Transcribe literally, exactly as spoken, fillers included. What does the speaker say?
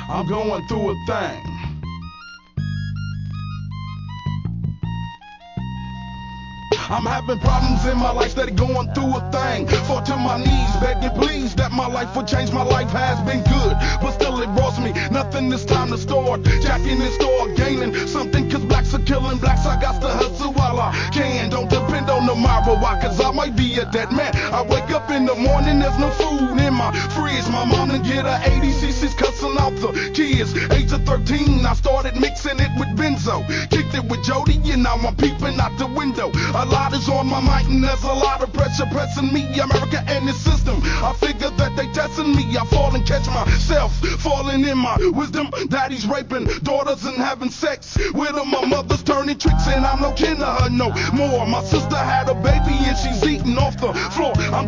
I'm going through a thing. I'm having problems in my life, steady going through a thing. Fall to my knees, begging please that my life would change. My life has been good, but still it brought me nothing. It's time to start jacking and start gaining something, cause blacks are killing blacks. I got to hustle while I can. Don't depend on tomorrow, why? Cause I might be a dead man. I wake up in the morning, there's no food in my fridge. My mom done get her eighty, she's cussing out the kids. Age of thirteen, I started mixing it with benzo. Kicked it with Jody, and now I'm peeping out the window. A lot is on my mind and there's a lot of pressure pressing me. America and the system, I figure that they testing me. I fall and catch myself falling in my wisdom. Daddy's raping daughters and having sex with them. My mother's turning tricks and I'm no kin to her no more. My sister had a baby and she's eating off the floor. I'm